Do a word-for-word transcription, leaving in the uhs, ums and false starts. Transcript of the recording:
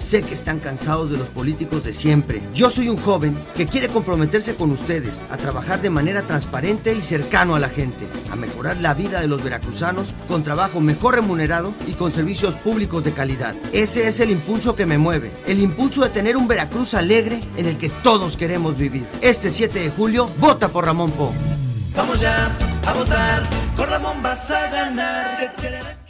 Sé que están cansados de los políticos de siempre. Yo soy un joven que quiere comprometerse con ustedes a trabajar de manera transparente y cercano a la gente, a mejorar la vida de los veracruzanos con trabajo mejor remunerado y con servicios públicos de calidad. Ese es el impulso que me mueve, el impulso de tener un Veracruz alegre en el que todos queremos vivir. Este siete de julio, vota por Ramón Po. Vamos ya a votar, con Ramón vas a ganar.